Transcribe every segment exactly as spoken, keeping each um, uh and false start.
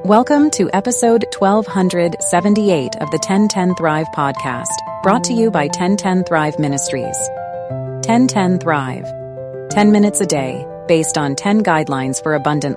Welcome to episode twelve seventy-eight of the ten ten Thrive podcast, brought to you by ten ten Thrive Ministries. ten ten Thrive. ten minutes a day, based on ten guidelines for abundant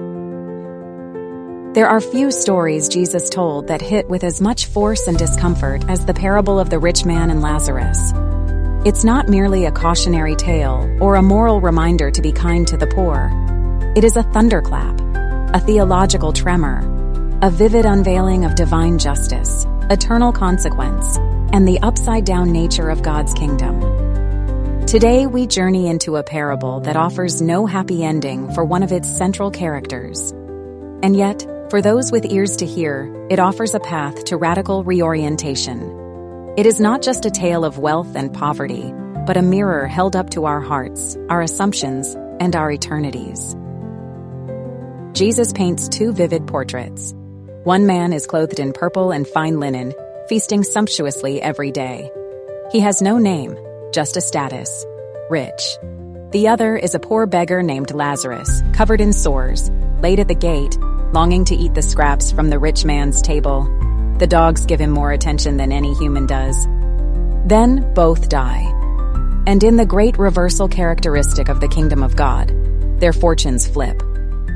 living. There are few stories Jesus told that hit with as much force and discomfort as the parable of the rich man and Lazarus. It's not merely a cautionary tale or a moral reminder to be kind to the poor. It is a thunderclap, a theological tremor, a vivid unveiling of divine justice, eternal consequence, and the upside-down nature of God's kingdom. Today, we journey into a parable that offers no happy ending for one of its central characters. And yet, for those with ears to hear, it offers a path to radical reorientation. It is not just a tale of wealth and poverty, but a mirror held up to our hearts, our assumptions, and our eternities. Jesus paints two vivid portraits. One man is clothed in purple and fine linen, feasting sumptuously every day. He has no name, just a status: rich. The other is a poor beggar named Lazarus, covered in sores, laid at the gate, longing to eat the scraps from the rich man's table. The dogs give him more attention than any human does. Then both die. And in the great reversal characteristic of the kingdom of God, their fortunes flip.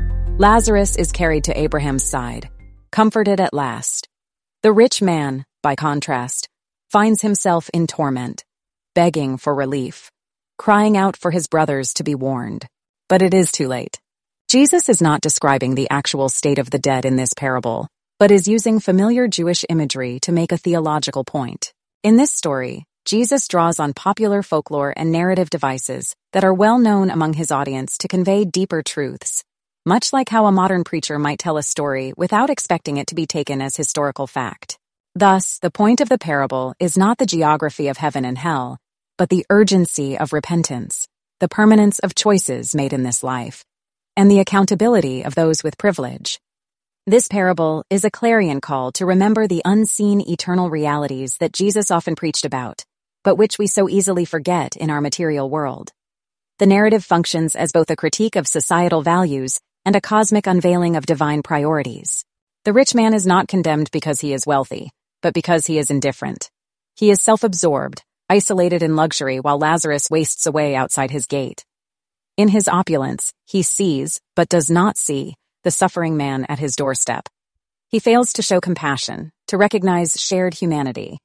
Lazarus is carried to Abraham's side, comforted at last. The rich man, by contrast, finds himself in torment, begging for relief, crying out for his brothers to be warned. But it is too late. Jesus is not describing the actual state of the dead in this parable, but is using familiar Jewish imagery to make a theological point. In this story, Jesus draws on popular folklore and narrative devices that are well known among his audience to convey deeper truths, much like how a modern preacher might tell a story without expecting it to be taken as historical fact. Thus, the point of the parable is not the geography of heaven and hell, but the urgency of repentance, the permanence of choices made in this life, and the accountability of those with privilege. This parable is a clarion call to remember the unseen eternal realities that Jesus often preached about, but which we so easily forget in our material world. The narrative functions as both a critique of societal values and a cosmic unveiling of divine priorities. The rich man is not condemned because he is wealthy, but because he is indifferent. He is self-absorbed, isolated in luxury while Lazarus wastes away outside his gate. In his opulence, he sees, but does not see, the suffering man at his doorstep. He fails to show compassion, to recognize shared humanity.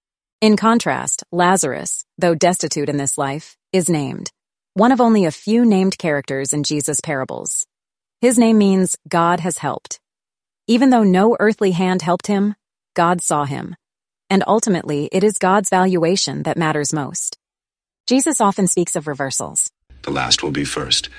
In contrast, Lazarus, though destitute in this life, is named, one of only a few named characters in Jesus' parables. His name means God has helped. Even though no earthly hand helped him, God saw him. And ultimately, it is God's valuation that matters most. Jesus often speaks of reversals. The last will be first.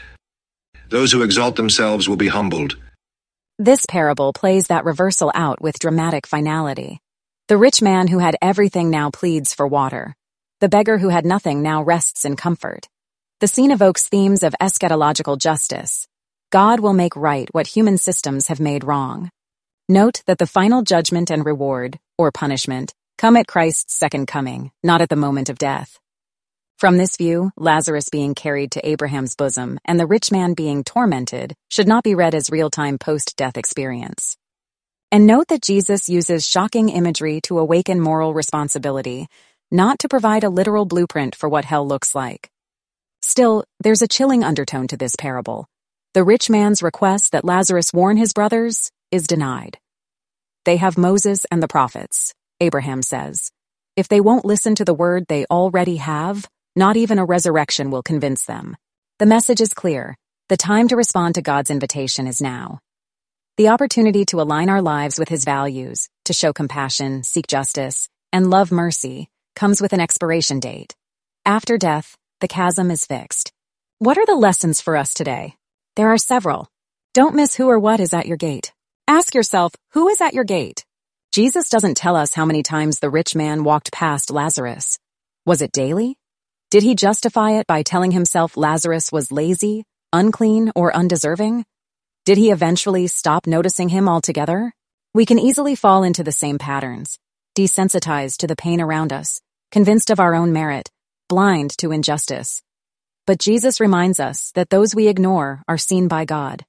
Those who exalt themselves will be humbled. This parable plays that reversal out with dramatic finality. The rich man who had everything now pleads for water. The beggar who had nothing now rests in comfort. The scene evokes themes of eschatological justice. God will make right what human systems have made wrong. Note that the final judgment and reward, or punishment, come at Christ's second coming, not at the moment of death. From this view, Lazarus being carried to Abraham's bosom and the rich man being tormented should not be read as real-time post-death experience. And note that Jesus uses shocking imagery to awaken moral responsibility, not to provide a literal blueprint for what hell looks like. Still, there's a chilling undertone to this parable. The rich man's request that Lazarus warn his brothers is denied. They have Moses and the prophets, Abraham says. If they won't listen to the word they already have, not even a resurrection will convince them. The message is clear. The time to respond to God's invitation is now. The opportunity to align our lives with his values, to show compassion, seek justice, and love mercy, comes with an expiration date. After death, the chasm is fixed. What are the lessons for us today? There are several. Don't miss who or what is at your gate. Ask yourself, who is at your gate? Jesus doesn't tell us how many times the rich man walked past Lazarus. Was it daily? Did he justify it by telling himself Lazarus was lazy, unclean, or undeserving? Did he eventually stop noticing him altogether? We can easily fall into the same patterns, desensitized to the pain around us, convinced of our own merit, blind to injustice. But Jesus reminds us that those we ignore are seen by God.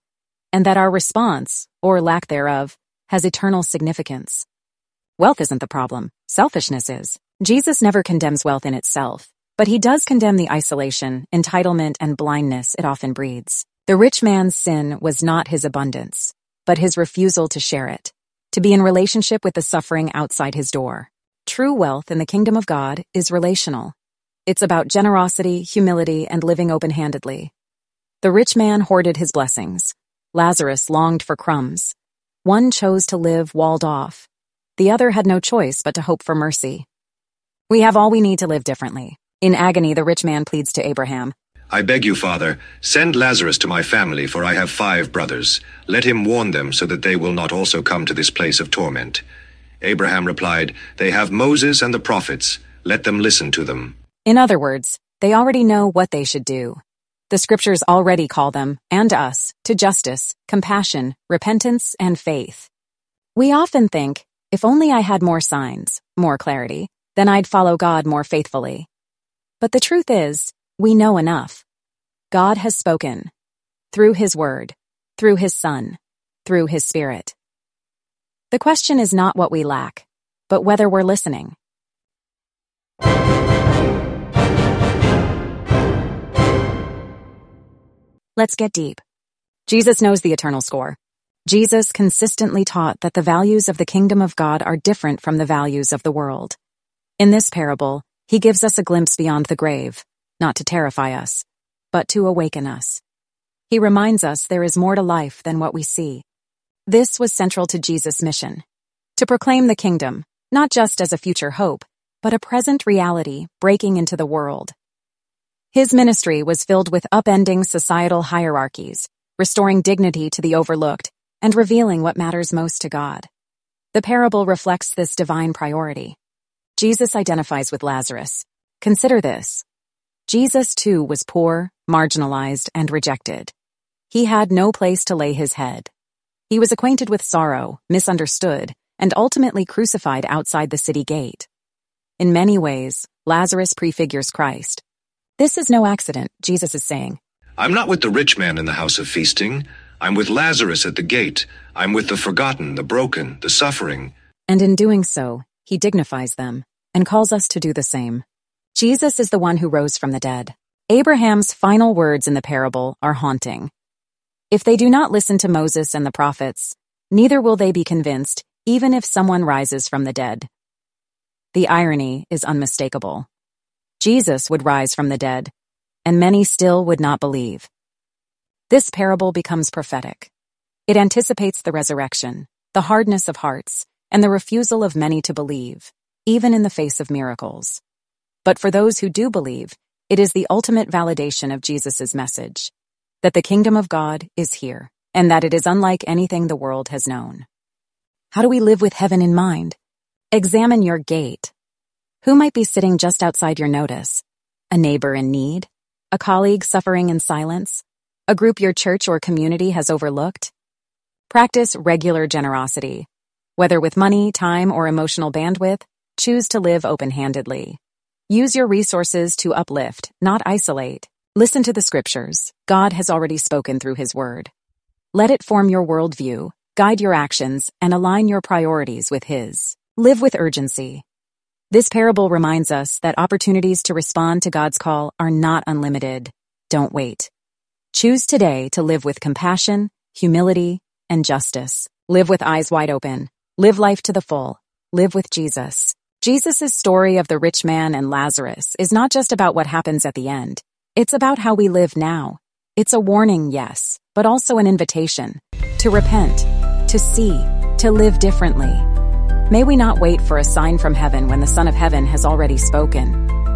and that our response, or lack thereof, has eternal significance. Wealth isn't the problem. Selfishness is. Jesus never condemns wealth in itself, but he does condemn the isolation, entitlement, and blindness it often breeds. The rich man's sin was not his abundance, but his refusal to share it, to be in relationship with the suffering outside his door. True wealth in the kingdom of God is relational. It's about generosity, humility, and living open-handedly. The rich man hoarded his blessings. Lazarus longed for crumbs. One chose to live walled off. The other had no choice but to hope for mercy. We have all we need to live differently. In agony, the rich man pleads to Abraham, I beg you, Father, send Lazarus to my family, for I have five brothers. Let him warn them so that they will not also come to this place of torment. Abraham replied, They have Moses and the prophets. Let them listen to them. In other words, they already know what they should do. The scriptures already call them, and us, to justice, compassion, repentance, and faith. We often think, if only I had more signs, more clarity, then I'd follow God more faithfully. But the truth is, we know enough. God has spoken, through his word, through his Son, through his Spirit. The question is not what we lack, but whether we're listening. Let's get deep. Jesus knows the eternal score. Jesus consistently taught that the values of the kingdom of God are different from the values of the world. In this parable, he gives us a glimpse beyond the grave, not to terrify us, but to awaken us. He reminds us there is more to life than what we see. This was central to Jesus' mission, to proclaim the kingdom, not just as a future hope, but a present reality breaking into the world. His ministry was filled with upending societal hierarchies, restoring dignity to the overlooked, and revealing what matters most to God. The parable reflects this divine priority. Jesus identifies with Lazarus. Consider this. Jesus, too, was poor, marginalized, and rejected. He had no place to lay his head. He was acquainted with sorrow, misunderstood, and ultimately crucified outside the city gate. In many ways, Lazarus prefigures Christ. This is no accident, Jesus is saying. I'm not with the rich man in the house of feasting. I'm with Lazarus at the gate. I'm with the forgotten, the broken, the suffering. And in doing so, he dignifies them and calls us to do the same. Jesus is the one who rose from the dead. Abraham's final words in the parable are haunting. If they do not listen to Moses and the prophets, neither will they be convinced, even if someone rises from the dead. The irony is unmistakable. Jesus would rise from the dead, and many still would not believe. This parable becomes prophetic. It anticipates the resurrection, the hardness of hearts, and the refusal of many to believe, even in the face of miracles. But for those who do believe, it is the ultimate validation of Jesus' message, that the kingdom of God is here, and that it is unlike anything the world has known. How do we live with heaven in mind? Examine your gate. Who might be sitting just outside your notice? A neighbor in need? A colleague suffering in silence? A group your church or community has overlooked? Practice regular generosity. Whether with money, time, or emotional bandwidth, choose to live open-handedly. Use your resources to uplift, not isolate. Listen to the scriptures. God has already spoken through his word. Let it form your worldview, guide your actions, and align your priorities with his. Live with urgency. This parable reminds us that opportunities to respond to God's call are not unlimited. Don't wait. Choose today to live with compassion, humility, and justice. Live with eyes wide open. Live life to the full. Live with Jesus. Jesus' story of the rich man and Lazarus is not just about what happens at the end. It's about how we live now. It's a warning, yes, but also an invitation to repent, to see, to live differently. May we not wait for a sign from heaven when the Son of Heaven has already spoken.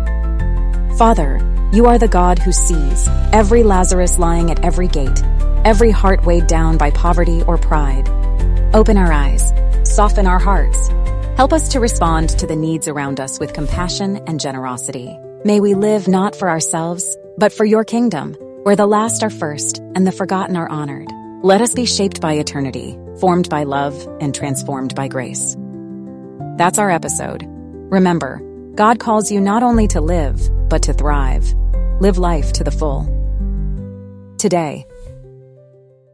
Father, you are the God who sees every Lazarus lying at every gate, every heart weighed down by poverty or pride. Open our eyes, soften our hearts. Help us to respond to the needs around us with compassion and generosity. May we live not for ourselves, but for your kingdom, where the last are first and the forgotten are honored. Let us be shaped by eternity, formed by love, and transformed by grace. That's our episode. Remember, God calls you not only to live, but to thrive. Live life to the full. Today,